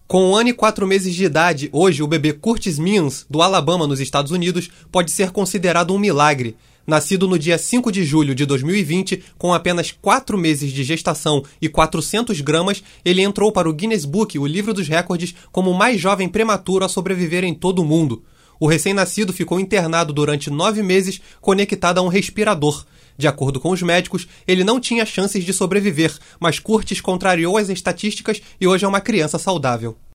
Com 1 ano e 4 meses de idade, hoje o bebê Curtis Means, do Alabama, nos Estados Unidos, pode ser considerado um milagre. Nascido no dia 5 de julho de 2020, com apenas 4 meses de gestação e 400 gramas, ele entrou para o Guinness Book, o livro dos recordes, como o mais jovem prematuro a sobreviver em todo o mundo. O recém-nascido ficou internado durante 9 meses, conectado a um respirador. De acordo com os médicos, ele não tinha chances de sobreviver, mas Curtis contrariou as estatísticas e hoje é uma criança saudável.